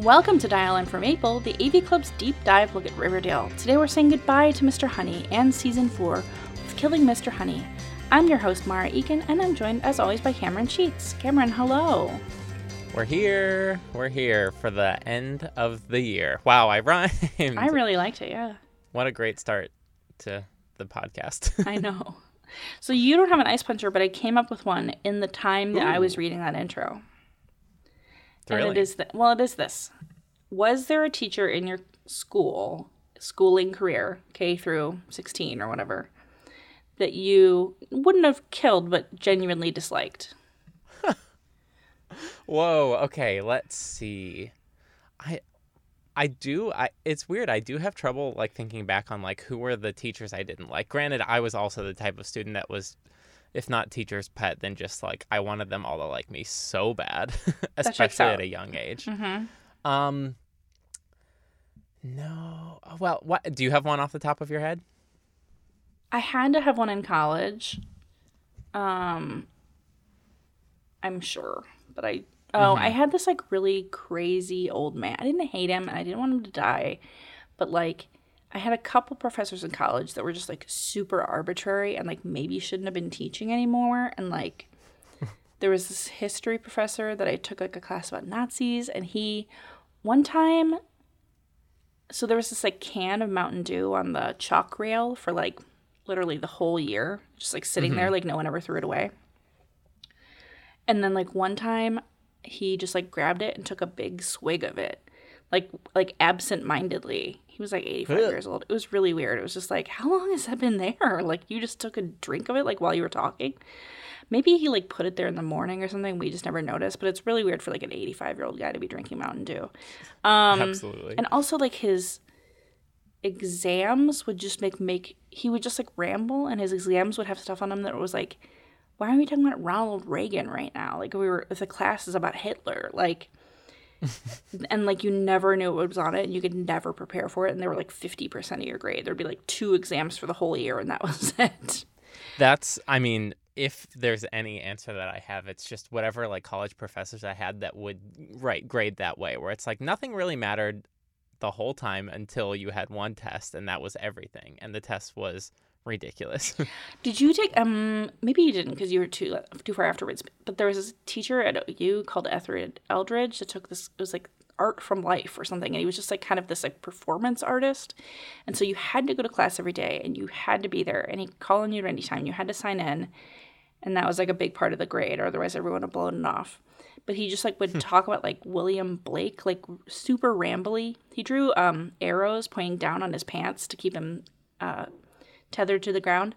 Welcome to Dial M for Maple, the AV Club's deep dive look at Riverdale. Today we're saying goodbye to Mr. Honey and Season 4 with Killing Mr. Honey. I'm your host, Mara Eakin, and I'm joined, as always, by Cameron Sheets. Cameron, hello. We're here for the end of the year. Wow, I rhymed. I really liked it, yeah. What a great start to the podcast. I know. So you don't have an ice puncher, but I came up with one in the time that I was reading that intro. Really? And it is this. Was there a teacher in your schooling career, K through 16 or whatever, that you wouldn't have killed but genuinely disliked? Whoa, okay, let's see. It's weird. I do have trouble like thinking back on like who were the teachers I didn't like. Granted, I was also the type of student that was, if not teacher's pet, then just like I wanted them all to like me so bad, especially at a young age. Mm-hmm. No. Well, what do you have one off the top of your head? I had to have one in college. I'm sure, but I had this like really crazy old man. I didn't hate him and I didn't want him to die, but like I had a couple professors in college that were just like super arbitrary and like maybe shouldn't have been teaching anymore. And like there was this history professor that I took like a class about Nazis, and he one time, so there was this like can of Mountain Dew on the chalk rail for like literally the whole year, just like sitting there, like no one ever threw it away. And then like one time he just like grabbed it and took a big swig of it, like absent-mindedly. He was like 85 years old. It was really weird. It was just like, how long has that been there? Like you just took a drink of it like while you were talking. Maybe he like put it there in the morning or something. We just never noticed. But it's really weird for like an 85-year-old guy to be drinking Mountain Dew. Absolutely. And also like his exams would just he would just like ramble, and his exams would have stuff on them that was like, why are we talking about Ronald Reagan right now? Like the class is about Hitler, like, and like you never knew what was on it, and you could never prepare for it. And they were like 50% of your grade. There'd be like 2 exams for the whole year, and that was it. If there's any answer that I have, it's just whatever like college professors I had that would grade that way, where it's like nothing really mattered the whole time until you had one test, and that was everything. And the test was ridiculous. Did you take maybe you didn't because you were too far afterwards, but there was this teacher at OU called Etheridge Eldridge that took this, it was like art from life or something, and he was just like kind of this like performance artist, and so you had to go to class every day and you had to be there, and he'd call on you at any time. You had to sign in, and that was like a big part of the grade, or otherwise everyone would have blown it off. But he just like would talk about like William Blake, like super rambly. He drew arrows pointing down on his pants to keep him tethered to the ground.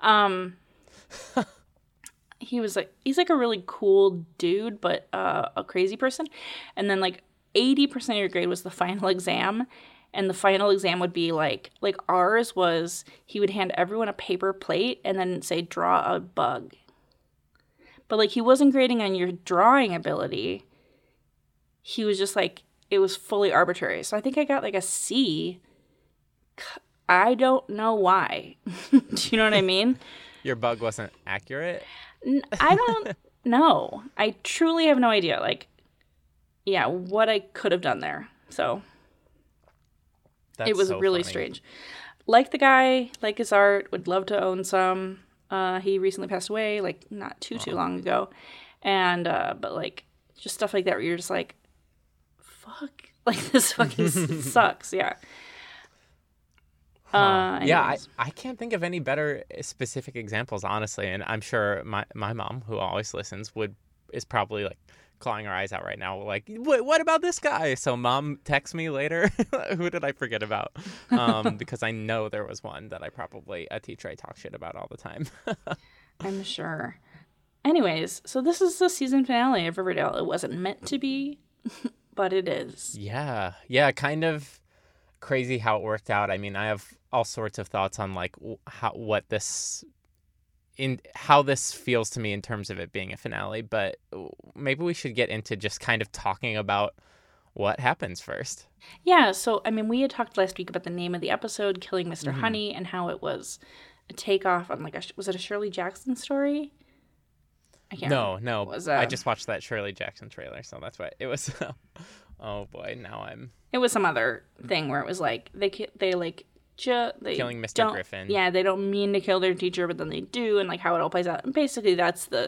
He's like a really cool dude, but a crazy person. And then like 80% of your grade was the final exam, and the final exam would be like ours was, he would hand everyone a paper plate and then say draw a bug. But like he wasn't grading on your drawing ability. He was just like, it was fully arbitrary. So I think I got like a C. I don't know why. Do you know what I mean? Your bug wasn't accurate? I don't know. I truly have no idea. Like, yeah, what I could have done there. So it was so really funny. Strange. Like the guy, like his art, would love to own some. He recently passed away, like not too long ago. And, but like just stuff like that where you're just like, fuck, like this fucking sucks. Yeah. Yeah, I can't think of any better specific examples, honestly. And I'm sure my mom, who always listens, is probably like clawing her eyes out right now. Like, what about this guy? So mom, text me later. Who did I forget about? Because I know there was one that a teacher I talk shit about all the time. I'm sure. Anyways, so this is the season finale of Riverdale. It wasn't meant to be, but it is. Yeah, kind of crazy how it worked out. I mean, I have all sorts of thoughts on like how this feels to me in terms of it being a finale, but maybe we should get into just kind of talking about what happens first. Yeah, so I mean, we had talked last week about the name of the episode, Killing Mr. Honey, and how it was a takeoff on like was it a Shirley Jackson story? I can't remember. No. I just watched that Shirley Jackson trailer, so that's why it was. Oh boy, now I'm It was some other thing where it was like they killing Mr. Griffin. Yeah, they don't mean to kill their teacher, but then they do, and like how it all plays out. And basically, that's the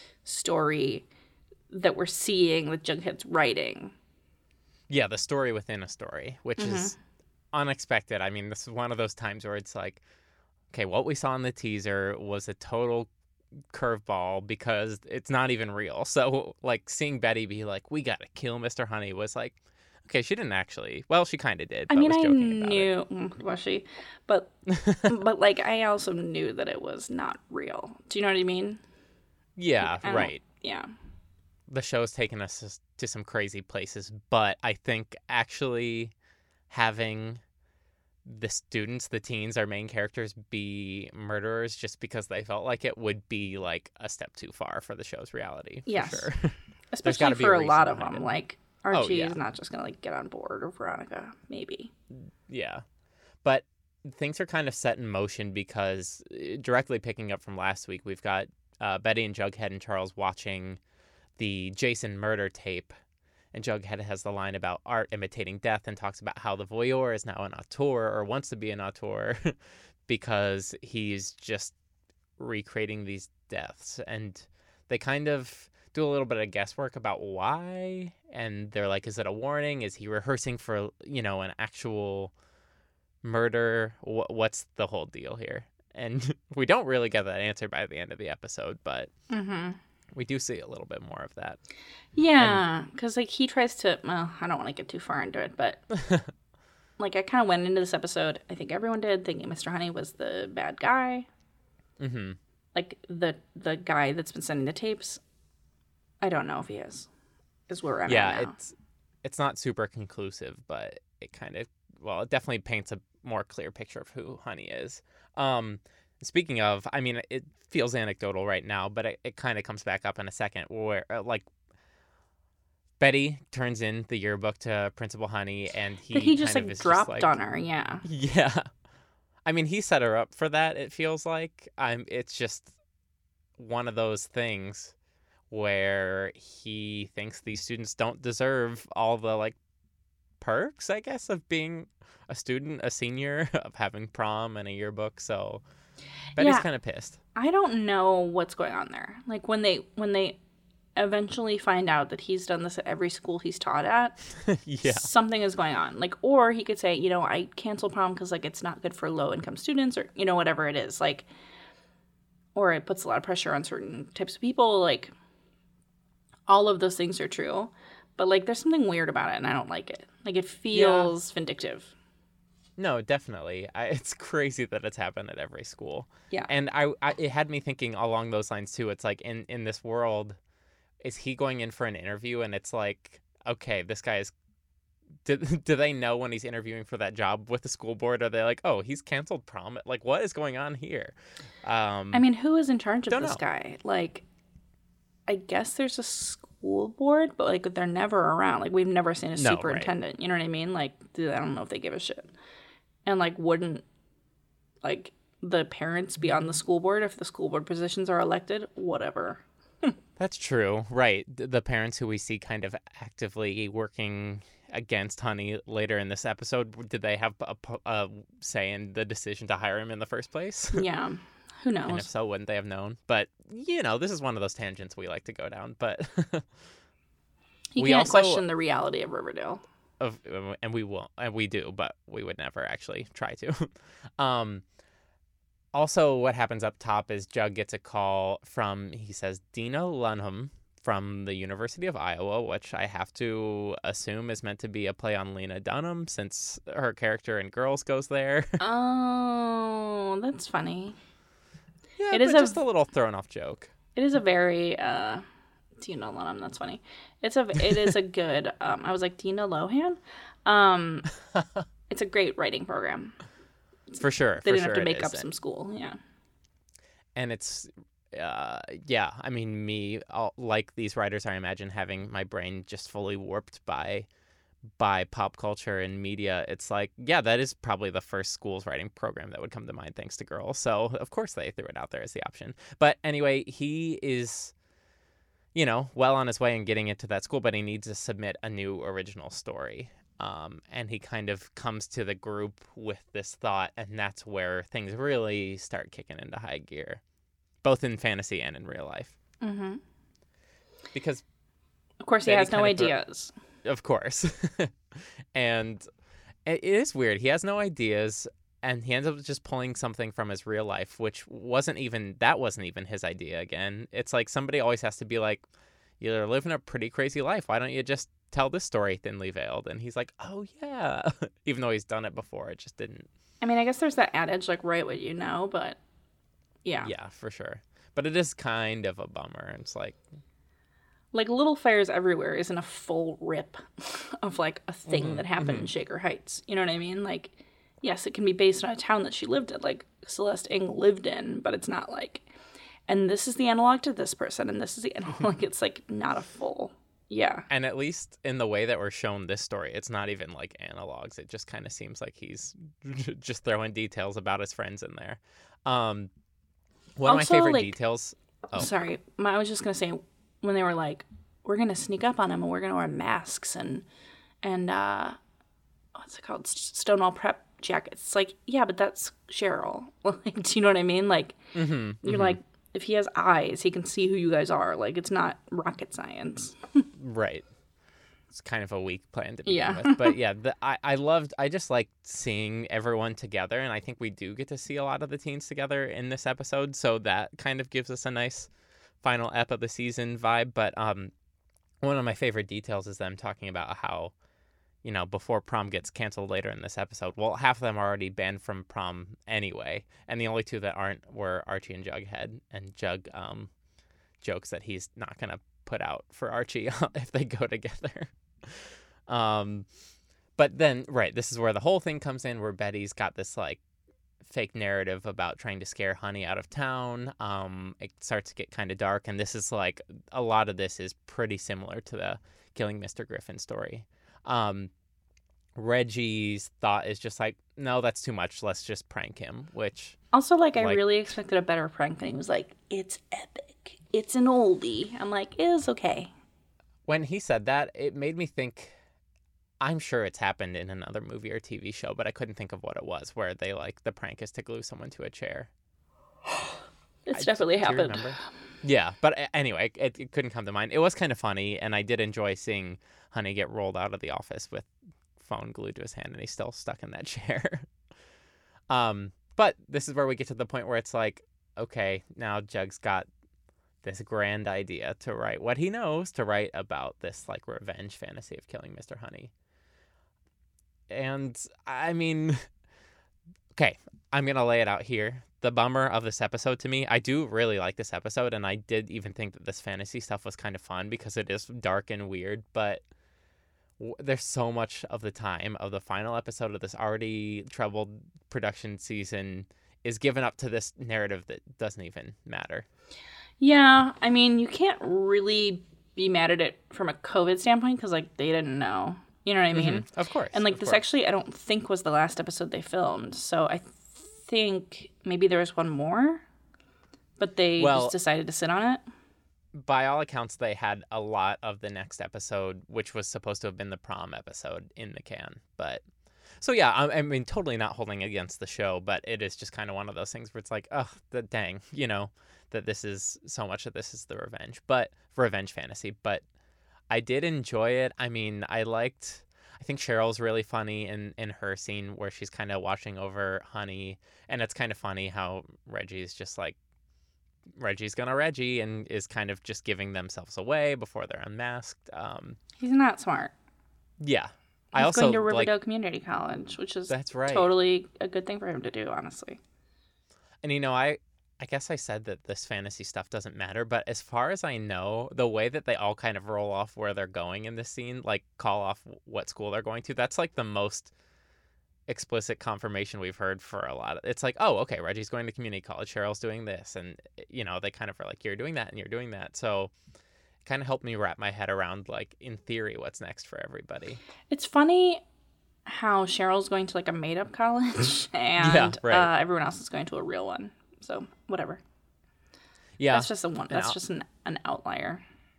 story that we're seeing that Jughead's writing. Yeah, the story within a story, which is unexpected. I mean, this is one of those times where it's like, okay, what we saw in the teaser was a total curveball because it's not even real. So, like, seeing Betty be like, we gotta kill Mr. Honey was like, okay, she didn't actually. Well, she kind of did. I but mean, was I joking about knew, it. was she? But, but like, I also knew that it was not real. Do you know what I mean? Yeah, I right. Yeah. The show's taken us to some crazy places, but I think actually having the students, the teens, our main characters, be murderers just because they felt like it would be like a step too far for the show's reality. Yes. For sure. Especially for a lot of them. it. Like, Archie yeah. is not just going to like get on board, or Veronica, maybe. Yeah. But things are kind of set in motion because directly picking up from last week, we've got Betty and Jughead and Charles watching the Jason murder tape. And Jughead has the line about art imitating death and talks about how the voyeur is now an auteur or wants to be an auteur because he's just recreating these deaths. And they kind of do a little bit of guesswork about why. And they're like, is it a warning? Is he rehearsing for, an actual murder? What's the whole deal here? And we don't really get that answer by the end of the episode, but we do see a little bit more of that. Yeah, because like he tries to. Well, I don't want to get too far into it, but like I kind of went into this episode. I think everyone did, thinking Mr. Honey was the bad guy. Mm-hmm. Like the guy that's been sending the tapes. I don't know if he is. Is where I'm at now. It's not super conclusive, but it kind of it definitely paints a more clear picture of who Honey is. Speaking of, I mean, it feels anecdotal right now, but it kind of comes back up in a second where, like, Betty turns in the yearbook to Principal Honey, and he just, kind like, of dropped on her, yeah. Yeah. I mean, he set her up for that, it feels like. It's just one of those things where he thinks these students don't deserve all the, like, perks, I guess, of being a student, a senior, of having prom and a yearbook, so Betty's kind of pissed. I don't know what's going on there. Like when they eventually find out that he's done this at every school he's taught at, something is going on. Like, or he could say, I canceled prom because like it's not good for low income students, or whatever it is. Like, or it puts a lot of pressure on certain types of people. Like, all of those things are true, but like there's something weird about it, and I don't like it. Like it feels vindictive. No, definitely. It's crazy that it's happened at every school. Yeah. And it had me thinking along those lines, too. It's like, in this world, is he going in for an interview? And it's like, okay, this guy is... Do they know when he's interviewing for that job with the school board? Are they like, oh, he's canceled prom? Like, what is going on here? I mean, who is in charge of this guy? Like, I guess there's a school board, but, like, they're never around. Like, we've never seen a superintendent. Right. You know what I mean? Like, I don't know if they give a shit. And, like, wouldn't, like, the parents be on the school board if the school board positions are elected? Whatever. That's true. Right. The parents who we see kind of actively working against Honey later in this episode, did they have a say in the decision to hire him in the first place? Yeah. Who knows? And if so, wouldn't they have known? But, this is one of those tangents we like to go down. But you can't question the reality of Riverdale. And we will, and we do, but we would never actually try to. Also, what happens up top is Jug gets a call from, he says, Dina Lunham from the University of Iowa, which I have to assume is meant to be a play on Lena Dunham, since her character in Girls goes there. Oh, that's funny. Yeah, it is just a little thrown off joke. It is a very Dina Lunham, that's funny. It is a good I was like, Dina Lohan? It's a great writing program. For sure. They didn't have to make up some school, yeah. And it's I mean, like these writers, I imagine having my brain just fully warped by pop culture and media. It's like, yeah, that is probably the first school's writing program that would come to mind thanks to Girls. So, of course, they threw it out there as the option. But anyway, he is... well on his way in getting into that school, but he needs to submit a new original story. And he kind of comes to the group with this thought, and that's where things really start kicking into high gear, both in fantasy and in real life. Mm-hmm. Because, of course, he has no ideas. Of course. And it is weird. He has no ideas, and he ends up just pulling something from his real life, which wasn't even his idea again. It's like somebody always has to be like, you're living a pretty crazy life. Why don't you just tell this story thinly veiled? And he's like, oh, yeah. Even though he's done it before, it just didn't. I mean, I guess there's that adage, like, write what you know, but yeah. Yeah, for sure. But it is kind of a bummer. It's like Little Fires Everywhere isn't a full rip of, like, a thing that happened in Shaker Heights. You know what I mean? Like, yes, it can be based on a town that she lived in, like Celeste Ng lived in, but it's not like, and this is the analog to this person, and this is the analog. Like, it's, like, not a full, yeah. And at least in the way that we're shown this story, it's not even, like, analogs. It just kind of seems like he's just throwing details about his friends in there. One of my favorite details... Oh. Sorry, I was just going to say, when they were like, we're going to sneak up on him and we're going to wear masks and what's it called? Stonewall Prep jackets. It's like, yeah, but that's Cheryl. Like, do you know what I mean? Like, you're like, if he has eyes, he can see who you guys are. Like, it's not rocket science. Right. It's kind of a weak plan to begin with. But yeah, I just like seeing everyone together. And I think we do get to see a lot of the teens together in this episode. So that kind of gives us a nice final ep of the season vibe. But one of my favorite details is them talking about how, before prom gets canceled later in this episode, well, half of them are already banned from prom anyway. And the only two that aren't were Archie and Jughead. And Jug jokes that he's not going to put out for Archie if they go together. But then, right, this is where the whole thing comes in, where Betty's got this, like, fake narrative about trying to scare Honey out of town. It starts to get kind of dark, and this is, like, a lot of this is pretty similar to the Killing Mr. Griffin story. Reggie's thought is just like, no, that's too much. Let's just prank him, which... Also, like, I really expected a better prank, and he was like, it's epic. It's an oldie. I'm like, it is okay. When he said that, it made me think, I'm sure it's happened in another movie or TV show, but I couldn't think of what it was, where they, like, the prank is to glue someone to a chair. It's definitely happened. Do you remember? Yeah, but anyway, it couldn't come to mind. It was kind of funny, and I did enjoy seeing Honey get rolled out of the office with phone glued to his hand, and he's still stuck in that chair. But this is where we get to the point where it's like, okay, now Jug's got this grand idea to write what he knows to write about this, like, revenge fantasy of killing Mr. Honey. And, I mean, okay, I'm going to lay it out here. The bummer of this episode to me, I do really like this episode, and I did even think that this fantasy stuff was kind of fun because it is dark and weird, but there's so much of the time of the final episode of this already troubled production season is given up to this narrative that doesn't even matter. Yeah, I mean, you can't really be mad at it from a COVID standpoint because, like, they didn't know. You know what I mean? Mm-hmm. Of course. And, like, this actually, I don't think was the last episode they filmed. So I think maybe there was one more, but they just decided to sit on it. By all accounts, they had a lot of the next episode, which was supposed to have been the prom episode, in the can. But so, yeah, I mean, totally not holding against the show, but it is just kind of one of those things where it's like, oh, dang, that this is so much of this is the revenge fantasy. But I did enjoy it. I mean, I think Cheryl's really funny in her scene where she's kind of watching over Honey. And it's kind of funny how Reggie's just like, Reggie's gonna Reggie and is kind of just giving themselves away before they're unmasked. He's not smart. Yeah. He's going to Riverdale Community College, which is that's right. Totally a good thing for him to do, honestly. And, I guess I said that this fantasy stuff doesn't matter, but as far as I know, the way that they all kind of roll off where they're going in this scene, like call off what school they're going to, that's like the most explicit confirmation we've heard for a lot of it's like, oh, okay, Reggie's going to community college, Cheryl's doing this, and they kind of are like, you're doing that and you're doing that. So it kind of helped me wrap my head around, like, in theory, what's next for everybody. It's funny how Cheryl's going to, like, a made-up college and everyone else is going to a real one. So whatever. Yeah, that's just that's just an outlier.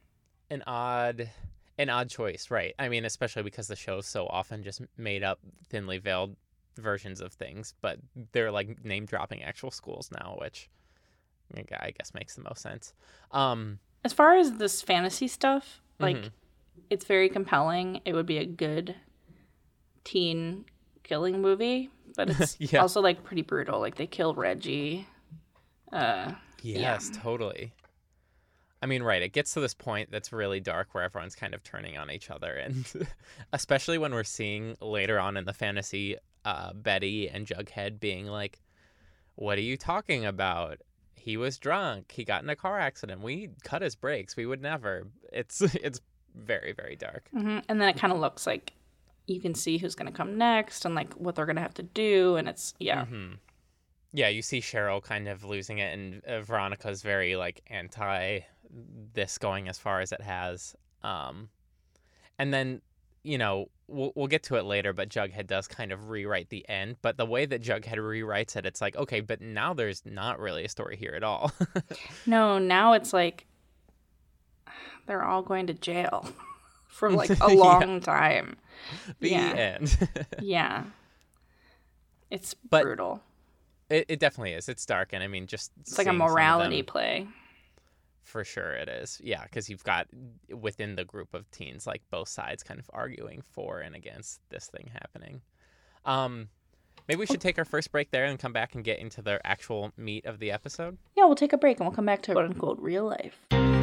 an odd choice, right? I mean, especially because the show's so often just made up thinly veiled versions of things, but they're like name dropping actual schools now, which I guess makes the most sense. As far as this fantasy stuff, like Mhm. it's very compelling. It would be a good teen killing movie, but it's Yeah. also like pretty brutal. Like they kill Reggie. Yes, totally. I mean, right, it gets to this point that's really dark where everyone's kind of turning on each other. And especially when we're seeing later on in the fantasy, Betty and Jughead being like, what are you talking about? He was drunk. He got in a car accident. We cut his brakes. We would never. It's very, very dark. And then it kind of looks like you can see who's going to come next and like what they're going to have to do. And it's, Yeah, you see Cheryl kind of losing it, and Veronica's very like anti this going as far as it has. And then, we'll get to it later, but Jughead does kind of rewrite the end. But the way that Jughead rewrites it, it's like, okay, but now there's not really a story here at all. No, now it's like they're all going to jail for like a long time. The end. Yeah. It's brutal. It definitely is. It's dark, and I mean, just it's like a morality play. For sure it is. Yeah, because you've got within the group of teens, like both sides kind of arguing for and against this thing happening. Maybe we should take our first break there and come back and get into the actual meat of the episode. Yeah, we'll take a break and we'll come back to quote unquote real life.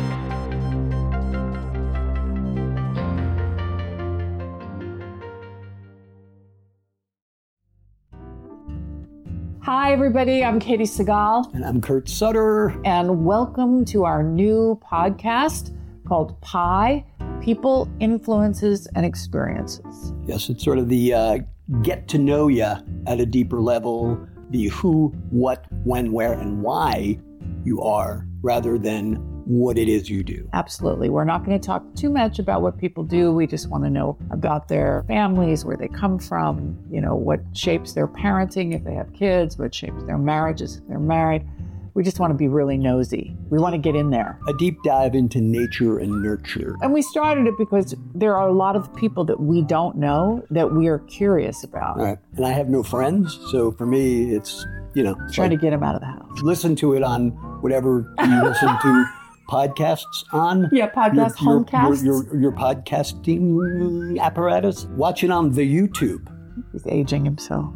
Hi, everybody. I'm Katie Segal. And I'm Kurt Sutter. And welcome to our new podcast called Pi, People, Influences, and Experiences. Yes, it's sort of the get to know you at a deeper level, the who, what, when, where, and why you are, rather than what it is you do. Absolutely. We're not going to talk too much about what people do. We just want to know about their families, where they come from, what shapes their parenting if they have kids, what shapes their marriages if they're married. We just want to be really nosy. We want to get in there. A deep dive into nature and nurture. And we started it because there are a lot of people that we don't know that we are curious about. Right. And I have no friends, so for me, it's, trying to get them out of the house. Listen to it on whatever you listen to podcasts on. Yeah, homecasts. Your podcasting apparatus. Watch it on the YouTube. He's aging himself.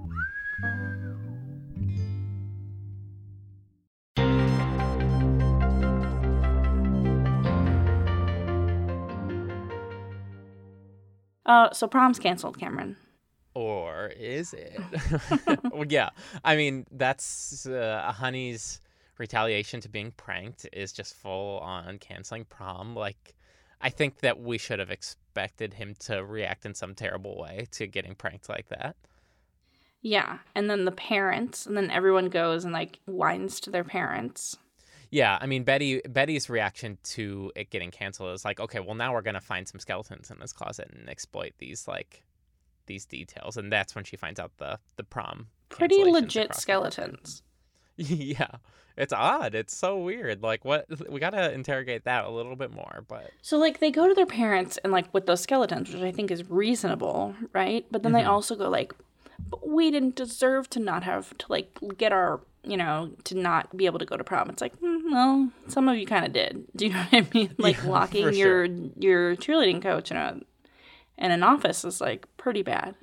So prom's canceled, Cameron. Or is it? Well, yeah. I mean, that's Honey's retaliation to being pranked is just full on canceling prom. Like, I think that we should have expected him to react in some terrible way to getting pranked like that. Yeah. And then the parents, and then everyone goes and like whines to their parents. Yeah, I mean, Betty's reaction to it getting canceled is like, okay, well, now we're going to find some skeletons in this closet and exploit these details. And that's when she finds out the prom. Pretty legit skeletons. Yeah, it's odd. It's so weird. Like, what? We got to interrogate that a little bit more. But so, like, they go to their parents and, like, with those skeletons, which I think is reasonable, right? But then they also go, like, but we didn't deserve to not have to, like, get our, to not be able to go to prom. It's like, well, some of you kind of did. Do you know what I mean? Like, locking your cheerleading coach in an office is, like, pretty bad.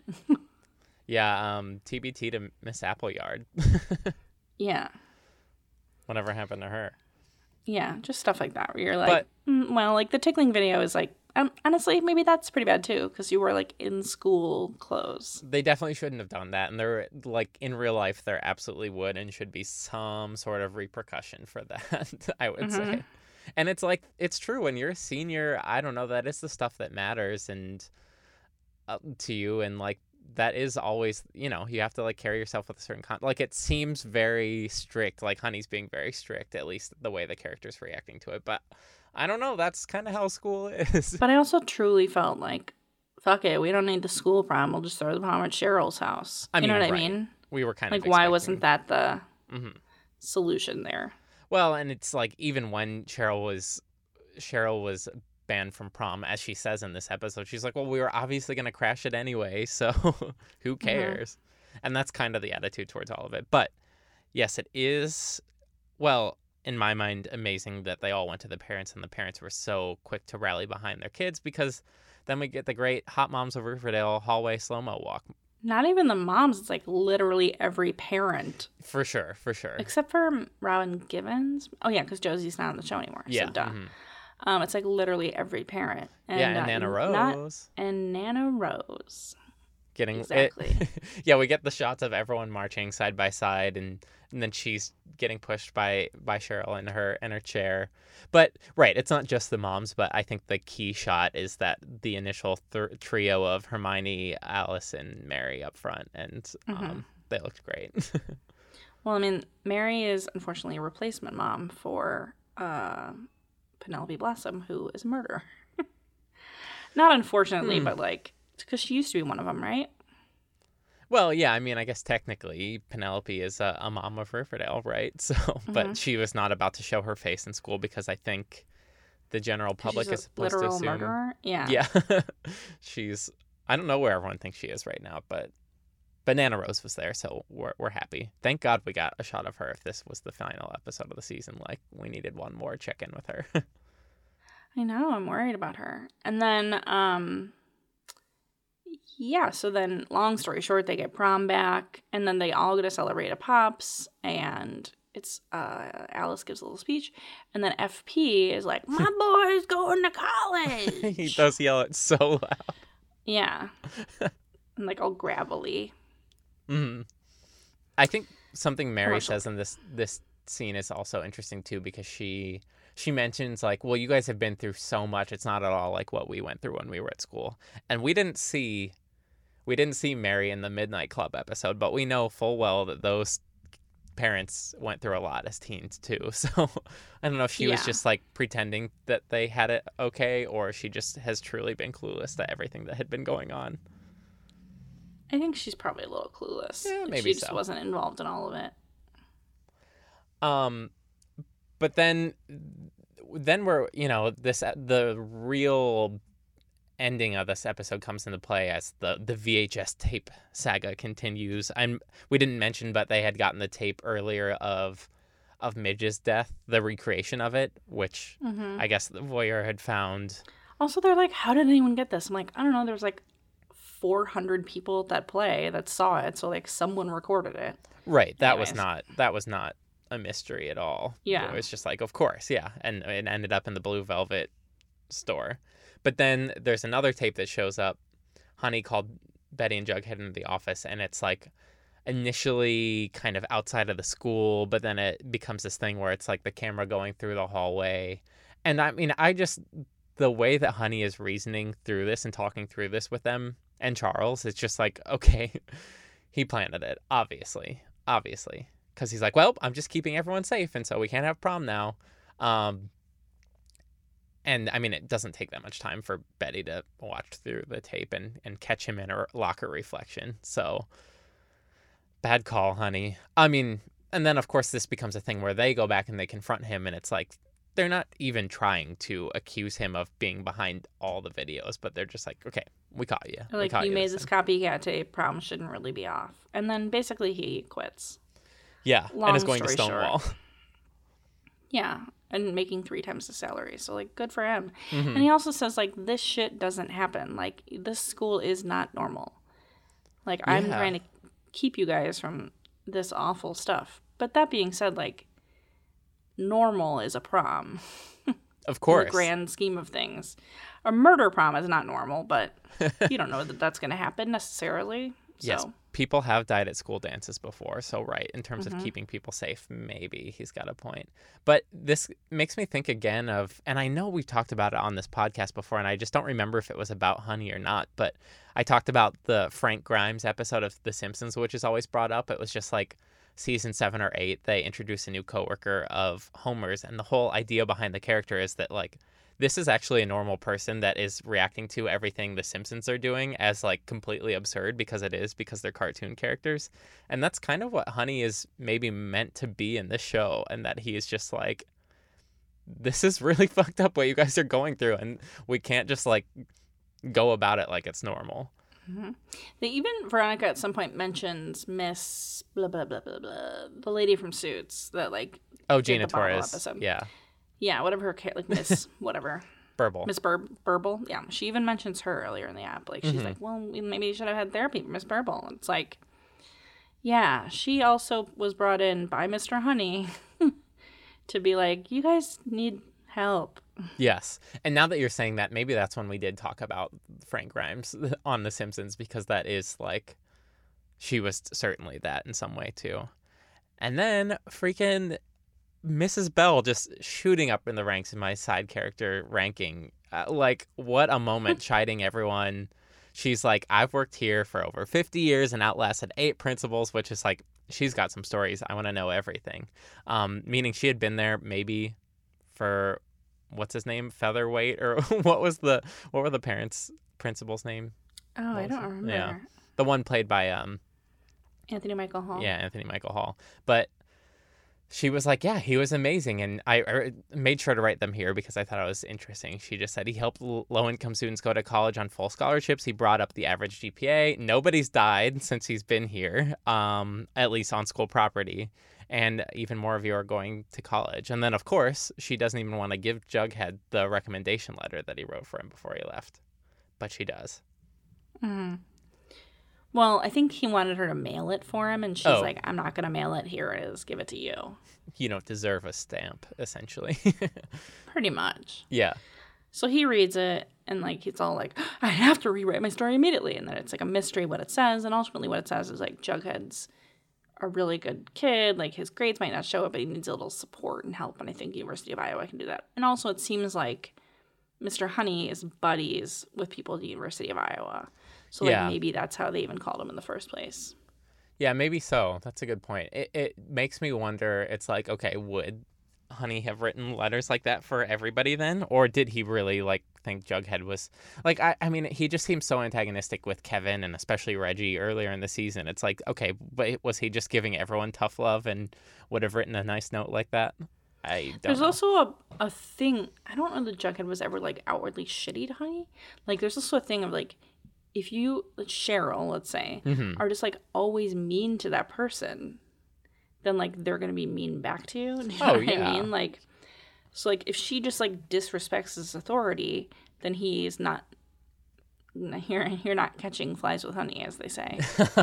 Yeah, TBT to Miss Appleyard. Yeah. Whatever happened to her? Yeah, just stuff like that where you're like, well, like the tickling video is like, honestly, maybe that's pretty bad too because you were like in school clothes. They definitely shouldn't have done that. And there, like in real life, there absolutely would and should be some sort of repercussion for that, I would say. And it's like, it's true. When you're a senior, I don't know, that is the stuff that matters and to you. And like, that is always, you have to like carry yourself with a certain like it seems very strict, like Honey's being very strict, at least the way the character's reacting to it. But I don't know, that's kind of how school is. But I also truly felt like, fuck it, we don't need the school prom, we'll just throw the prom at Cheryl's house. You know what I mean? We were kind of like, why wasn't that the solution there? Well, and it's like even when Cheryl was banned from prom, as she says in this episode. She's like, well, we were obviously going to crash it anyway, so who cares? And that's kind of the attitude towards all of it. But yes, it is, well, in my mind, amazing that they all went to the parents, and the parents were so quick to rally behind their kids, because then we get the great Hot Moms of Riverdale hallway slow-mo walk. Not even the moms. It's like literally every parent. For sure, for sure. Except for Robin Givens. Oh, yeah, because Josie's not on the show anymore. Yeah. So duh. It's like literally every parent. And, and Nana Rose. And Nana Rose. Getting exactly. Yeah, we get the shots of everyone marching side by side, and then she's getting pushed by Cheryl in her chair. But right, it's not just the moms, but I think the key shot is that the initial trio of Hermione, Alice, and Mary up front, and they looked great. Well, I mean, Mary is unfortunately a replacement mom for Penelope Blossom, who is a murderer. Not unfortunately, but like, because she used to be one of them, right? Well, yeah, I mean, I guess technically Penelope is a mom of Riverdale, right? So, but she was not about to show her face in school, because I think the general public is supposed to assume. Murderer? Yeah. Yeah. I don't know where everyone thinks she is right now, but Nana Rose was there, so we're happy. Thank God we got a shot of her if this was the final episode of the season. Like, we needed one more check-in with her. I know, I'm worried about her. And then, yeah, so then, long story short, they get prom back, and then they all go to celebrate a Pops, and it's, Alice gives a little speech, and then FP is like, my boy's going to college! He does yell it so loud. Yeah. And, like, all gravelly. I think something Mary says in this scene is also interesting, too, because she mentions, like, well, you guys have been through so much, it's not at all like what we went through when we were at school. And we didn't see Mary in the Midnight Club episode, but we know full well that those parents went through a lot as teens too. So I don't know if she was just like pretending that they had it okay, or she just has truly been clueless to everything that had been going on. I think she's probably a little clueless. Yeah, maybe she just wasn't involved in all of it. But then we're, the real ending of this episode comes into play as the VHS tape saga continues. We didn't mention, but they had gotten the tape earlier of Midge's death, the recreation of it, which I guess the voyeur had found. Also, they're like, how did anyone get this? I'm like, I don't know. There's like 400 people that saw it, so like someone recorded it. Right. That was not a mystery at all. Yeah. It was just like, of course, yeah. And it ended up in the Blue Velvet store. But then there's another tape that shows up. Honey called Betty and Jughead into the office, and it's like initially kind of outside of the school, but then it becomes this thing where it's like the camera going through the hallway. And I mean, the way that Honey is reasoning through this and talking through this with them and Charles, it's just like, okay, he planted it, obviously. Because he's like, well, I'm just keeping everyone safe, and so we can't have prom now. And, I mean, it doesn't take that much time for Betty to watch through the tape and catch him in her locker reflection. So, bad call, Honey. I mean, and then, of course, this becomes a thing where they go back and they confront him, and it's like, they're not even trying to accuse him of being behind all the videos, but they're just like, okay, we caught you. Like, you made this copycat tape, prom shouldn't really be off. And then, basically, he quits. Yeah, and is going to Stonewall. Yeah, and making 3 times the salary. So, like, good for him. And he also says, like, this shit doesn't happen. Like, this school is not normal. Like, I'm trying to keep you guys from this awful stuff. But that being said, like, normal is a prom. Of course. In the grand scheme of things. A murder prom is not normal, but you don't know that that's going to happen necessarily. So. Yes, people have died at school dances before, so right, in terms of keeping people safe, maybe he's got a point. But this makes me think again of, and I know we've talked about it on this podcast before, and I just don't remember if it was about Honey or not, but I talked about the Frank Grimes episode of The Simpsons, which is always brought up. It was just like season 7 or 8, they introduce a new coworker of Homer's, and the whole idea behind the character is that, like, this is actually a normal person that is reacting to everything the Simpsons are doing as, like, completely absurd because they're cartoon characters. And that's kind of what Honey is maybe meant to be in this show, and that he is just like, this is really fucked up what you guys are going through, and we can't just like go about it like it's normal. Mm-hmm. Veronica at some point mentions Miss blah blah blah blah blah, the lady from Suits that like Gina Torres episode. Yeah, whatever her like Miss whatever Burble. Miss Burble. Yeah, she even mentions her earlier in the app. Like she's like, well, maybe you should have had therapy for Miss Burble. It's like, yeah, she also was brought in by Mr. Honey to be like, you guys need help. Yes. And now that you're saying that, maybe that's when we did talk about Frank Grimes on The Simpsons, because that is like, she was certainly that in some way too. And then freaking Mrs. Bell just shooting up in the ranks in my side character ranking. Like, what a moment, chiding everyone. She's like, I've worked here for over 50 years and outlasted 8 principals, which is like, she's got some stories. I want to know everything. Meaning she had been there maybe for, what's his name? Featherweight? Or what were the principal's name? Oh, I don't remember. Yeah. The one played by Anthony Michael Hall. Yeah, Anthony Michael Hall. But she was like, yeah, he was amazing. And I made sure to write them here because I thought it was interesting. She just said he helped low-income students go to college on full scholarships. He brought up the average GPA. Nobody's died since he's been here, at least on school property. And even more of you are going to college. And then, of course, she doesn't even want to give Jughead the recommendation letter that he wrote for him before he left. But she does. Mm-hmm. Well, I think he wanted her to mail it for him, and she's like, I'm not going to mail it. Here it is. Give it to you. You don't deserve a stamp, essentially. Pretty much. Yeah. So he reads it, and like he's all like, I have to rewrite my story immediately. And then it's like a mystery what it says, and ultimately what it says is like Jughead's a really good kid. Like his grades might not show up, but he needs a little support and help, and I think University of Iowa can do that. And also it seems like Mr. Honey is buddies with people at the University of Iowa. So, like, maybe that's how they even called him in the first place. Yeah, maybe so. That's a good point. It makes me wonder, it's like, okay, would Honey have written letters like that for everybody then? Or did he really, like, think Jughead was... Like, I mean, he just seems so antagonistic with Kevin and especially Reggie earlier in the season. It's like, okay, but was he just giving everyone tough love and would have written a nice note like that? There's also a thing... I don't know that Jughead was ever, like, outwardly shitty to Honey. Like, there's also a thing of, like... If you, Cheryl, let's say, are just, like, always mean to that person, then, like, they're going to be mean back to you. Do you know what I mean? Like, so, like, if she just, like, disrespects his authority, then he's not, you're not catching flies with honey, as they say.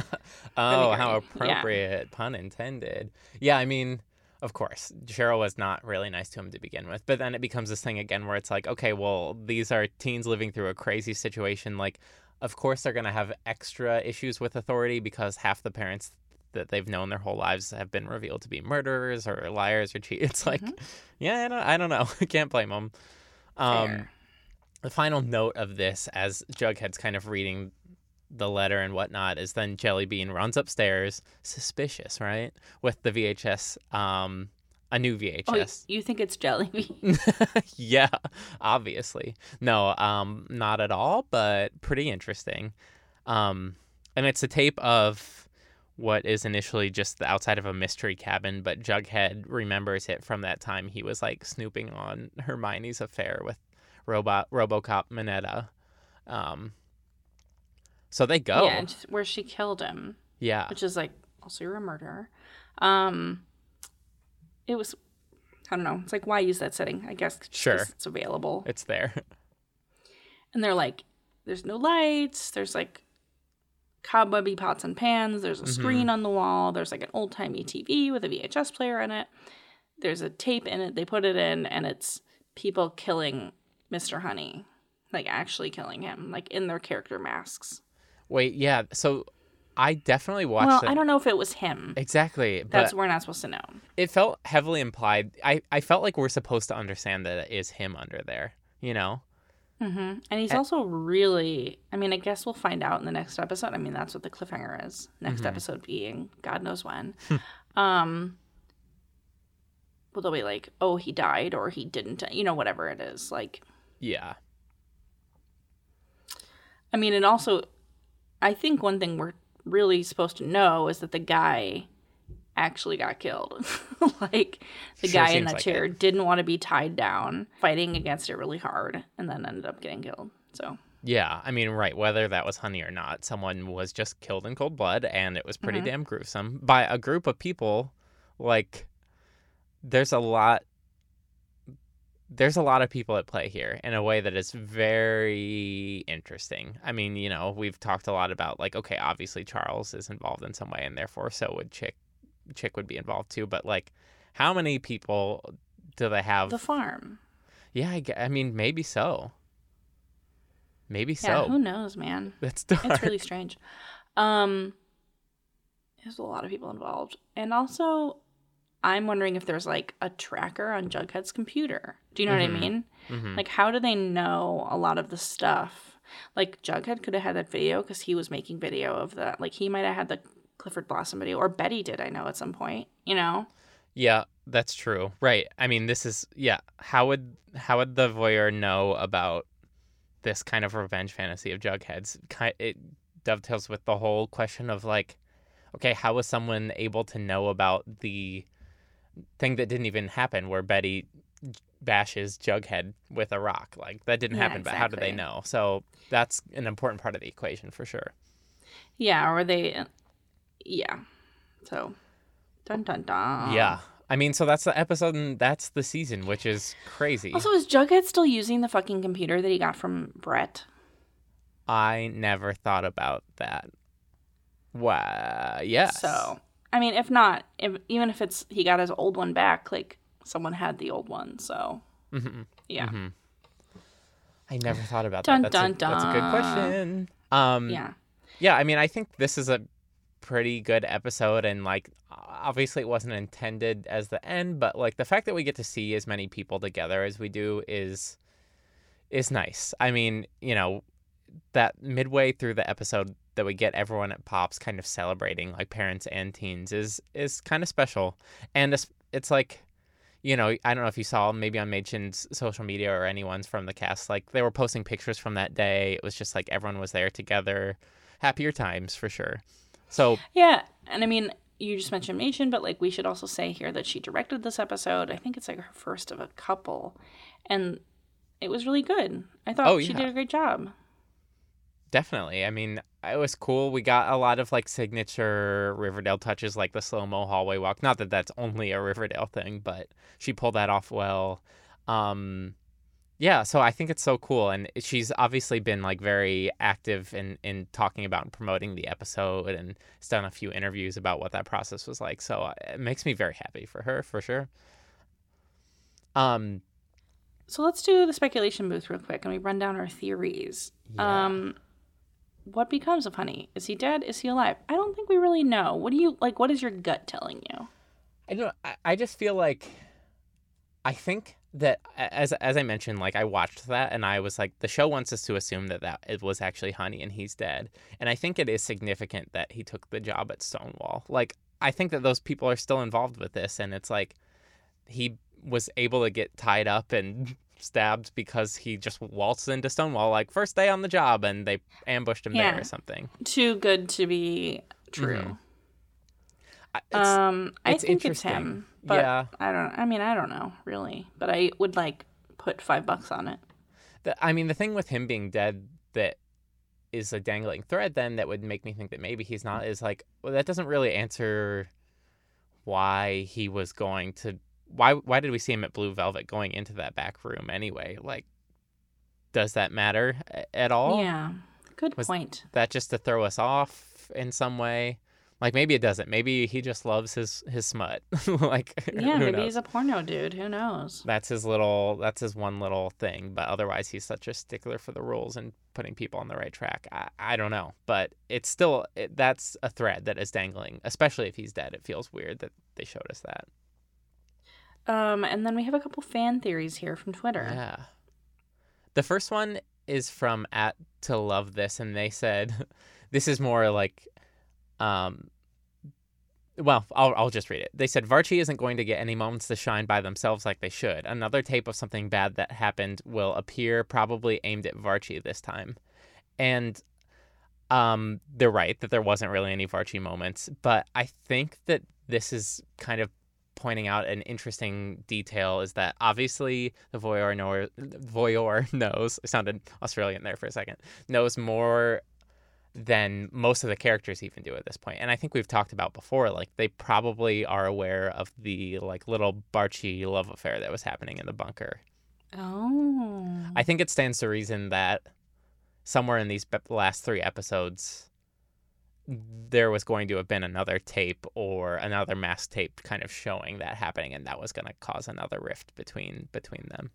How appropriate. Yeah. Pun intended. Yeah, I mean, of course, Cheryl was not really nice to him to begin with. But then it becomes this thing again where it's like, okay, well, these are teens living through a crazy situation. Like, of course, they're going to have extra issues with authority because half the parents that they've known their whole lives have been revealed to be murderers or liars or cheaters. It's like, yeah, I don't know. I can't blame them. The final note of this, as Jughead's kind of reading the letter and whatnot, is then Jellybean runs upstairs, suspicious, right? With the VHS, a new VHS. Oh, you think it's Jellybean? Yeah, obviously. No, not at all, but pretty interesting. And it's a tape of what is initially just the outside of a mystery cabin, but Jughead remembers it from that time he was like snooping on Hermione's affair with RoboCop Mineta. So they go. Yeah, where she killed him. Yeah. Which is like also a murder. It was, I don't know. It's like, why use that setting? I guess sure, it's available. It's there. And they're like, there's no lights. There's like cobwebby pots and pans. There's a screen on the wall. There's like an old-timey TV with a VHS player in it. There's a tape in it. They put it in, and it's people killing Mr. Honey. Like, actually killing him. Like, in their character masks. Wait, yeah. So I definitely watched it. I don't know if it was him. Exactly. We're not supposed to know. It felt heavily implied. I felt like we're supposed to understand that it is him under there, you know? Mm-hmm. And he's also really, I mean, I guess we'll find out in the next episode. I mean, that's what the cliffhanger is. Next episode being God knows when. Well, they'll be like, oh, he died or he didn't, you know, whatever it is. Like, yeah. I mean, and also, I think one thing we're really supposed to know is that the guy actually got killed. Like, the Sure guy in seems that like chair it. didn't want to be tied down, fighting against it really hard, and then ended up getting killed. So, Yeah, I mean, right, whether that was Honey or not, someone was just killed in cold blood, and it was pretty damn gruesome by a group of people. Like, there's a lot of people at play here in a way that is very interesting. I mean, you know, we've talked a lot about, like, okay, obviously Charles is involved in some way, and therefore so would Chick would be involved too, but, like, how many people do they have? the farm. Yeah, I mean, maybe so. Maybe Yeah, so. who knows, man? That's dark. It's really strange. There's a lot of people involved. And also, I'm wondering if there's, like, a tracker on Jughead's computer. Do you know what I mean? Mhm. Like, how do they know a lot of the stuff? Like, Jughead could have had that video because he was making video of that. Like, he might have had the Clifford Blossom video, or Betty did, I know, at some point, you know? Yeah, that's true. Right. I mean, this is, yeah. How would the voyeur know about this kind of revenge fantasy of Jughead's? It dovetails with the whole question of, like, okay, how was someone able to know about the thing that didn't even happen, where Betty bashes Jughead with a rock? Like, that didn't Yeah, happen, but how did they exactly. know? So that's an important part of the equation for sure. Yeah, or they... Yeah. So, dun dun dun. Yeah. I mean, so that's the episode and that's the season, which is crazy. Also, is Jughead still using the fucking computer that he got from Brett? I never thought about that. Wow. Yes. So, I mean, if not, even if it's he got his old one back, like, someone had the old one, so yeah. I never thought about Dun, that. dun, That's a good dun. question. Yeah. Yeah, I mean, I think this is a pretty good episode, and, like, obviously it wasn't intended as the end, but, like, the fact that we get to see as many people together as we do is nice. I mean, you know, that midway through the episode that we get everyone at Pops kind of celebrating, like, parents and teens is kind of special. And it's like, you know, I don't know if you saw maybe on Machin's social media or anyone's from the cast, like, they were posting pictures from that day. It was just like everyone was there together. Happier times for sure. So Yeah, and I mean, you just mentioned Machen, but, like, we should also say here that she directed this episode. I think it's, like, her first of a couple, and it was really good. I thought she did a great job. definitely. I mean, it was cool. We got a lot of, like, signature Riverdale touches, like the slow-mo hallway walk. Not that that's only a Riverdale thing, but she pulled that off well. Yeah, so I think it's so cool. And she's obviously been, like, very active in talking about and promoting the episode, and has done a few interviews about what that process was like. So it makes me very happy for her, for sure. So let's do the speculation booth real quick, and we run down our theories. Yeah. What becomes of Honey? Is he dead? Is he alive? I don't think we really know. What do you like? What is your gut telling you? I don't. I just feel like, I think that as I mentioned, like, I watched that and I was like, the show wants us to assume that it was actually Honey and he's dead. And I think it is significant that he took the job at Stonewall. Like, I think that those people are still involved with this, and it's like he was able to get tied up and stabbed because he just waltzed into Stonewall, like, first day on the job, and they ambushed him there or something. Too good to be true. I think it's him, but Yeah. I don't know really, but I would, like, put $5 on it. I mean, the thing with him being dead that is a dangling thread then that would make me think that maybe he's not is, like, well, that doesn't really answer why he was going to, why did we see him at Blue Velvet going into that back room anyway? Like, does that matter at all? Yeah, good Was point. that just to throw us off in some way? Like, maybe it doesn't. Maybe he just loves his smut. Like, Yeah, who maybe knows? he's a porno dude. Who knows? That's his one little thing. But otherwise, he's such a stickler for the rules and putting people on the right track. I don't know. But it's still, that's a thread that is dangling, especially if he's dead. It feels weird that they showed us that. And then we have a couple fan theories here from Twitter. Yeah. The first one is from @ToLoveThis, and they said, this is more like, well, I'll just read it. They said, Varchi isn't going to get any moments to shine by themselves like they should. Another tape of something bad that happened will appear, probably aimed at Varchi this time. And they're right that there wasn't really any Varchi moments, but I think that this is kind of pointing out an interesting detail, is that obviously the voyeur knows, I sounded Australian there for a second, knows more than most of the characters even do at this point. And I think we've talked about before, like, they probably are aware of the, like, little Barchi love affair that was happening in the bunker. Oh. I think it stands to reason that somewhere in these last 3 episodes, there was going to have been another tape or another mask tape kind of showing that happening, and that was going to cause another rift between them.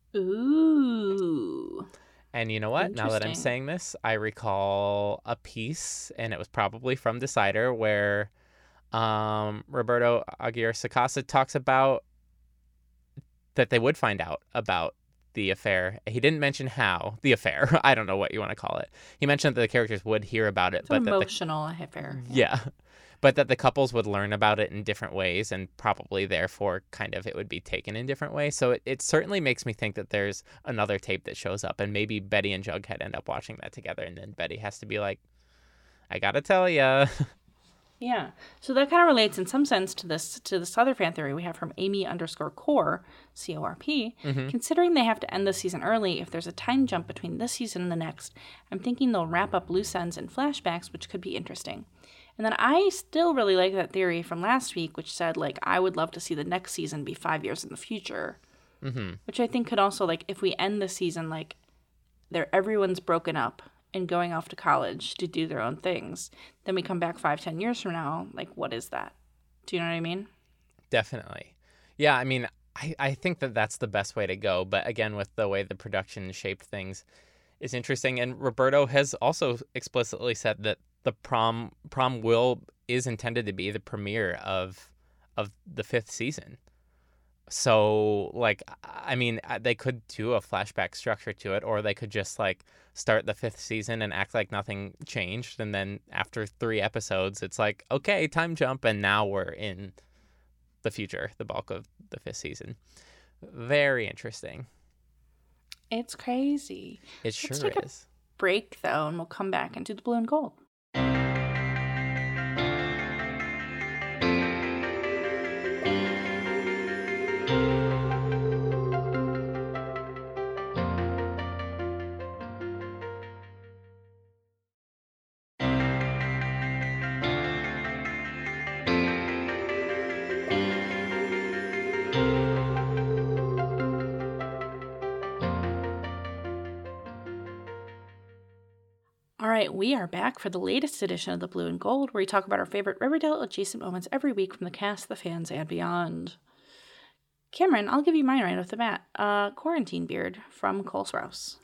Ooh. And you know what? Now that I'm Interesting. saying this, I recall a piece, and it was probably from Decider, where Roberto Aguirre Sacasa talks about that they would find out about the affair. He didn't mention how, the affair, I don't know what you want to call it. He mentioned that the characters would hear about it, It's but an that emotional affair. yeah, but that the couples would learn about it in different ways, and probably therefore kind of it would be taken in different ways. So it certainly makes me think that there's another tape that shows up, and maybe Betty and Jughead end up watching that together, and then Betty has to be like, I gotta tell ya. Yeah. So that kind of relates in some sense to this other fan theory we have from Amy_Core, CORP. Considering they have to end the season early, if there's a time jump between this season and the next, I'm thinking they'll wrap up loose ends and flashbacks, which could be interesting. And then I still really like that theory from last week, which said, like, I would love to see the next season be 5 years in the future. Which I think could also, like, if we end the season, like, everyone's broken up and going off to college to do their own things, then we come back 5-10 years from now, like, what is that? Do you know what I mean? Definitely. Yeah, I mean, I think that that's the best way to go. But again, with the way the production shaped things is interesting. And Roberto has also explicitly said that the prom is intended to be the premiere of the 5th season. So, like, I mean, they could do a flashback structure to it, or they could just, like, start the 5th season and act like nothing changed. And then after 3 episodes, it's like, okay, time jump. And now we're in the future, the bulk of the 5th season. Very interesting. It's crazy. It sure take a is. Break, though, and we'll come back into the blue and gold. All right, we are back for the latest edition of the Blue and Gold, where we talk about our favorite Riverdale adjacent moments every week from the cast, the fans, and beyond. Cameron, I'll give you mine right off the bat. Quarantine Beard from Cole Sprouse.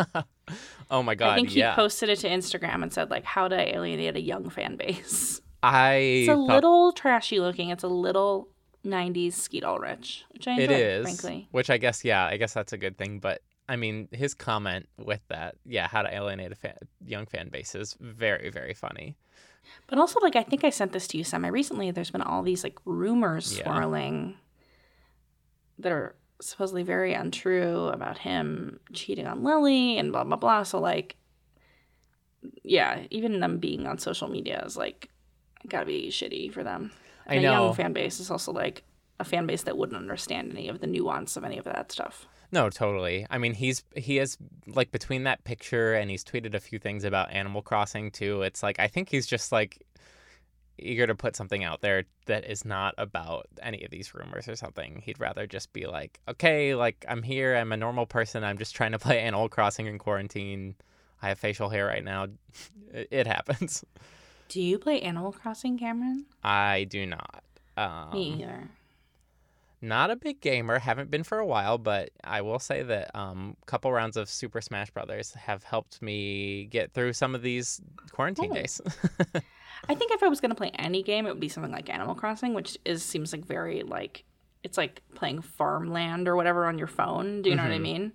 Oh my God, I think he yeah. posted it to Instagram and said, like, how to alienate a young fan base. It's Little trashy looking. It's a little 90s Skeet Ulrich, which I enjoy, It is, frankly. which I guess that's a good thing. But I mean, his comment with that, how to alienate a young fan base is very, very funny. But also, like, I think I sent this to you semi-recently. There's been all these, like, rumors swirling that are supposedly very untrue about him cheating on Lily and blah, blah, blah. So, like, yeah, even them being on social media is, like, gotta be shitty for them. And I know. A young fan base is also, like, a fan base that wouldn't understand any of the nuance of any of that stuff. No, totally. I mean, he has, like, between that picture and he's tweeted a few things about Animal Crossing too. It's like, I think he's just, like, eager to put something out there that is not about any of these rumors or something. He'd rather just be like, okay, like, I'm here, I'm a normal person, I'm just trying to play Animal Crossing in quarantine. I have facial hair right now. It happens. Do you play Animal Crossing, Cameron? I do not. Me either. Not a big gamer, haven't been for a while, but I will say that a couple rounds of Super Smash Brothers have helped me get through some of these quarantine days. I think if I was going to play any game, it would be something like Animal Crossing, which seems like very, like, it's like playing Farmland or whatever on your phone. Do you know what I mean?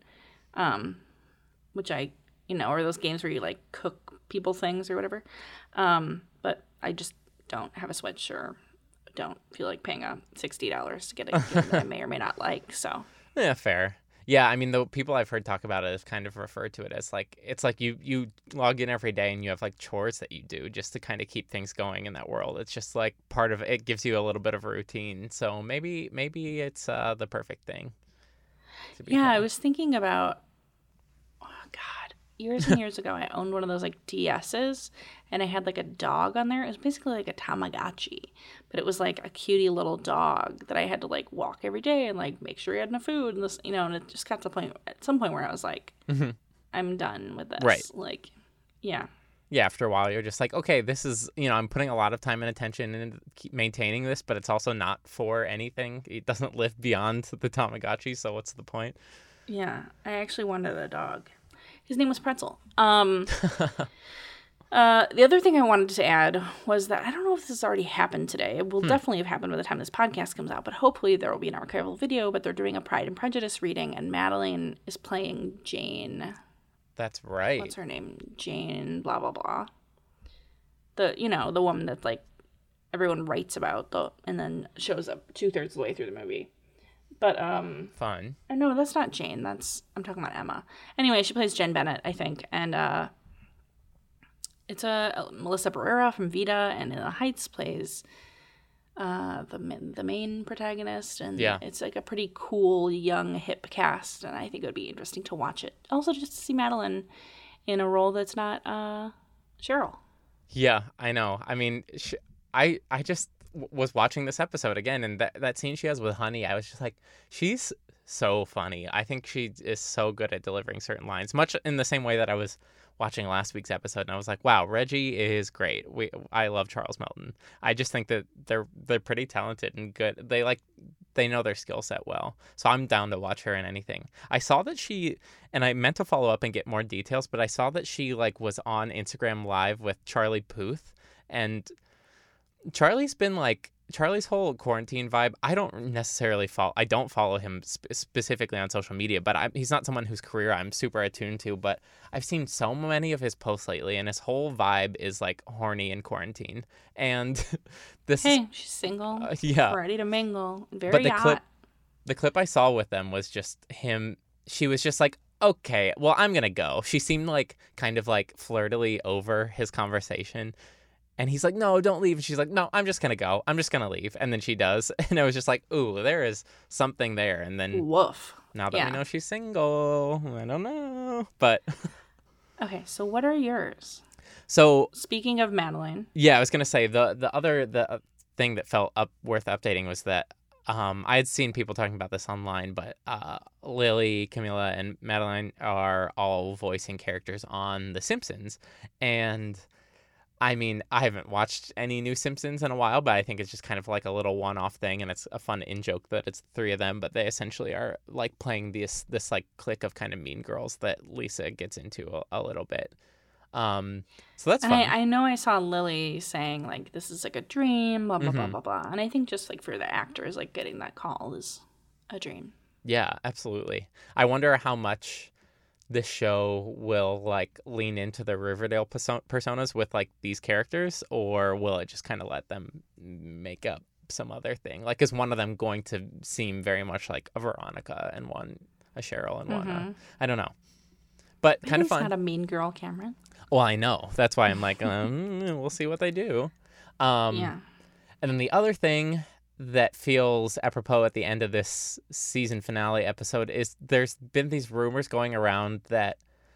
Which or those games where you, like, cook people things or whatever. But I just don't have a Switch or don't feel like paying $60 to get a game that I may or may not like. So Yeah, fair. Yeah, I mean, the people I've heard talk about it have kind of referred to it as like, it's like you log in every day and you have like chores that you do just to kind of keep things going in that world. It's just like part of it gives you a little bit of a routine. So maybe it's the perfect thing to be Yeah, I home. was thinking about, oh God, years and years ago, I owned one of those like DSs, and I had like a dog on there. It was basically like a Tamagotchi, but it was like a cutie little dog that I had to like walk every day and like make sure he had enough food and this, and it just got to the point at some point where I was like, I'm done with this. Right. Like, yeah. Yeah, after a while, you're just like, okay, this is, I'm putting a lot of time and attention into keep maintaining this, but it's also not for anything. It doesn't live beyond the Tamagotchi, so what's the point? Yeah. I actually wanted a dog. His name was Pretzel. The other thing I wanted to add was that I don't know if this has already happened today. It will definitely have happened by the time this podcast comes out, but hopefully there will be an archival video. But they're doing a Pride and Prejudice reading, and Madeline is playing Jane. That's right. What's her name? Jane, blah, blah, blah. The woman that, like, everyone writes about, and then shows up 2/3 of the way through the movie. But, Fun. no, that's not Jane. I'm talking about Emma. Anyway, she plays Jen Bennett, I think, and, it's Melissa Barrera from Vita, and In the Heights plays the main protagonist, and Yeah. it's like a pretty cool, young, hip cast, and I think it would be interesting to watch it. Also, just to see Madeline in a role that's not Cheryl. Yeah, I know. I mean, I just was watching this episode again, and that scene she has with Honey, I was just like, she's so funny. I think she is so good at delivering certain lines, much in the same way that I was watching last week's episode, and I was like, wow, Reggie is great. I love Charles Melton. I just think that they're pretty talented and good. They know their skill set well. So I'm down to watch her in anything. I saw that and I meant to follow up and get more details, but I saw that she like was on Instagram Live with Charlie Puth, and Charlie's whole quarantine vibe. I don't necessarily I don't follow him specifically on social media, but he's not someone whose career I'm super attuned to. But I've seen so many of his posts lately, and his whole vibe is like horny in quarantine. And she's single, yeah, ready to mingle, very but hot. The clip I saw with them was just him. She was just like, okay, well, I'm gonna go. She seemed like kind of like flirtily over his conversation. And he's like, no, don't leave. And she's like, no, I'm just going to go. I'm just going to leave. And then she does. And I was just like, ooh, there is something there. And then woof. Now that we know she's single, I don't know. But okay, so what are yours? So speaking of Madeline. Yeah, I was going to say the thing that felt worth updating was that I had seen people talking about this online, but Lily, Camilla, and Madeline are all voicing characters on The Simpsons. And I mean, I haven't watched any new Simpsons in a while, but I think it's just kind of like a little one-off thing, and it's a fun in-joke that it's the three of them, but they essentially are like playing this like clique of kind of mean girls that Lisa gets into a little bit. So that's fun. I know I saw Lily saying like this is like a dream, blah blah blah blah blah, and I think just like for the actors, like getting that call is a dream. Yeah, absolutely. I wonder how much this show will like lean into the Riverdale personas with like these characters, or will it just kind of let them make up some other thing? Like, is one of them going to seem very much like a Veronica and one a Cheryl and one I don't know, but Maybe kind of fun. Not a mean girl, Cameron. Well, I know, that's why I'm like we'll see what they do. Yeah. And then the other thing that feels apropos at the end of this season finale episode is there's been these rumors going around that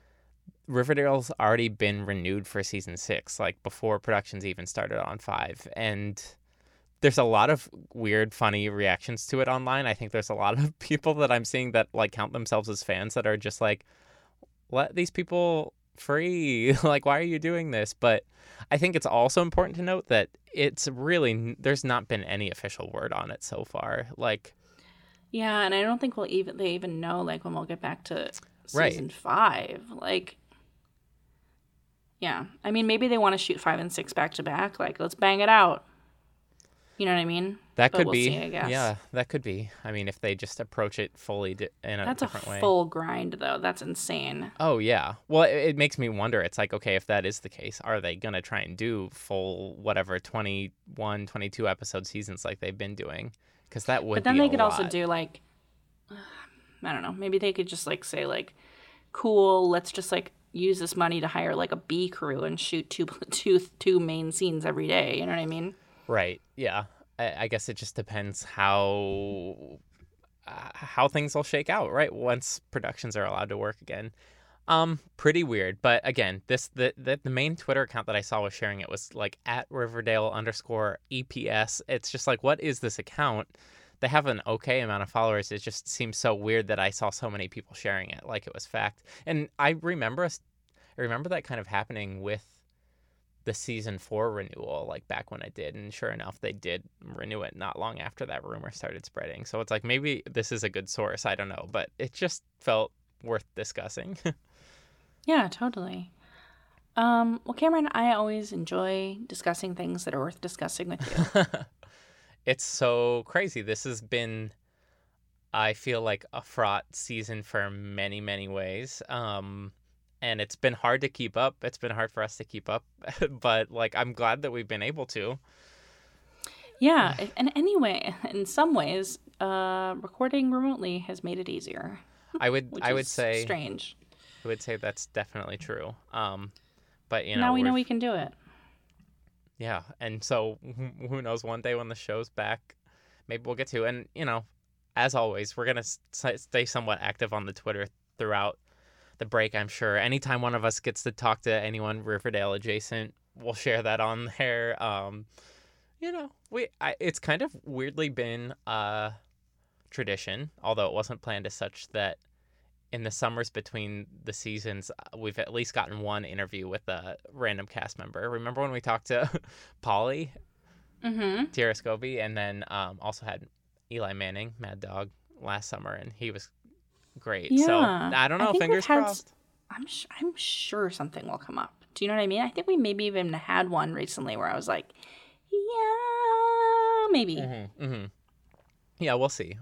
Riverdale's already been renewed for season 6, like before productions even started on 5. And there's a lot of weird, funny reactions to it online. I think there's a lot of people that I'm seeing that like count themselves as fans that are just like, let these people free. Like, why are you doing this? But I think it's also important to note that it's really, there's not been any official word on it so far. Like, yeah, and I don't think they even know like when we'll get back to season 5. Like, yeah, I mean, maybe they want to shoot 5 and 6 back to back. Like, let's bang it out. You know what I mean? That but could we'll be. See, I guess. Yeah, that could be. I mean, if they just approach it fully in a different way. That's a full grind, though. That's insane. Oh, yeah. Well, it makes me wonder. It's like, okay, if that is the case, are they going to try and do full, whatever, 21, 22 episode seasons like they've been doing? Because that would be But then they could lot. also do, like, I don't know. Maybe they could just like say like, cool, let's just like use this money to hire like a B crew and shoot two main scenes every day. You know what I mean? Right. Yeah. I guess it just depends how things will shake out, right? Once productions are allowed to work again. Pretty weird. But again, the main Twitter account that I saw was sharing it was like at Riverdale_EPS. It's just like, what is this account? They have an okay amount of followers. It just seems so weird that I saw so many people sharing it like it was fact. And I remember that kind of happening with the season 4 renewal, like back when it did. And sure enough, they did renew it not long after that rumor started spreading. So it's like, maybe this is a good source. I don't know. But it just felt worth discussing. Yeah, totally. Well, Cameron, I always enjoy discussing things that are worth discussing with you. It's so crazy. This has been, I feel like, a fraught season for many, many ways. And it's been hard to keep up. It's been hard for us to keep up. But, like, I'm glad that we've been able to. Yeah. And anyway, in some ways, recording remotely has made it easier. I would say strange. I would say that's definitely true. But, you know. Now we know we can do it. Yeah, and so who knows, one day when the show's back, maybe we'll get to. And, you know, as always, we're going to stay somewhat active on the Twitter throughout the break, I'm sure. Anytime one of us gets to talk to anyone Riverdale adjacent, we'll share that on there. You know, it's kind of weirdly been a tradition, although it wasn't planned as such, that in the summers between the seasons, we've at least gotten one interview with a random cast member. Remember when we talked to Polly, Tierra Scobie, and then also had Eli Manning, Mad Dog, last summer, and he was great. Yeah. So I don't know, fingers crossed. I'm sure something will come up. Do you know what I mean? I think we maybe even had one recently where I was like, yeah, maybe. Yeah, we'll see.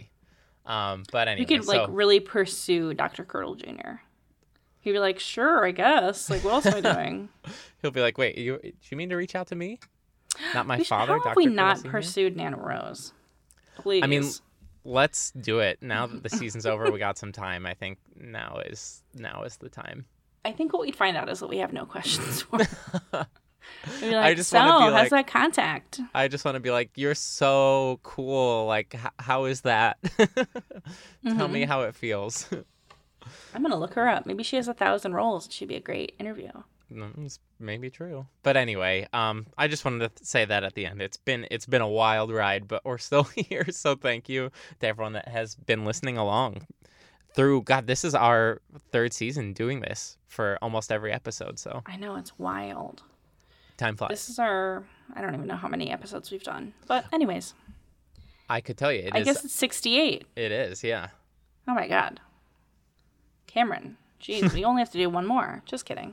But anyway, we could like really pursue Dr. Curdle Jr. He'd be like, sure, I guess. Like, what else am I doing? He'll be like, wait, do you mean to reach out to me? Not my father, How Dr. have we Curdle not Sr.? pursued Nana Rose? Please. I mean, let's do it. Now that the season's over, we got some time. I think now is the time. I think what we'd find out is that we have no questions for him. We'd be like, I just want to be how's that contact? I just want to be like, you're so cool. Like, how is that? Tell me how it feels. I'm going to look her up. Maybe she has 1,000 roles. She'd be a great interview. It's maybe true. But anyway, I just wanted to say that at the end. It's been a wild ride, but we're still here. So thank you to everyone that has been listening along through. God, this is our 3rd season doing this for almost every episode. So I know, it's wild. Time flies. This is I don't even know how many episodes we've done. But anyways. I could tell you. I guess it's 68. It is, yeah. Oh my God. Cameron. Jeez, we only have to do one more. Just kidding.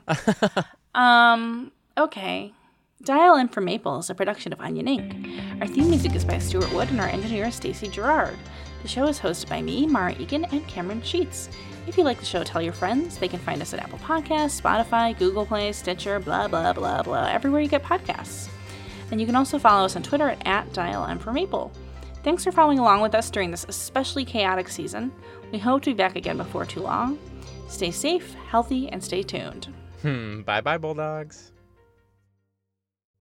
Okay. Dial M for Maple is a production of Onion Inc. Our theme music is by Stuart Wood and our engineer is Stacey Gerard. The show is hosted by me, Mara Egan, and Cameron Sheets. If you like the show, tell your friends. They can find us at Apple Podcasts, Spotify, Google Play, Stitcher, blah, blah, blah, blah, everywhere you get podcasts. And you can also follow us on Twitter at Dial M for Maple. Thanks for following along with us during this especially chaotic season. We hope to be back again before too long. Stay safe, healthy, and stay tuned. Bye-bye, Bulldogs.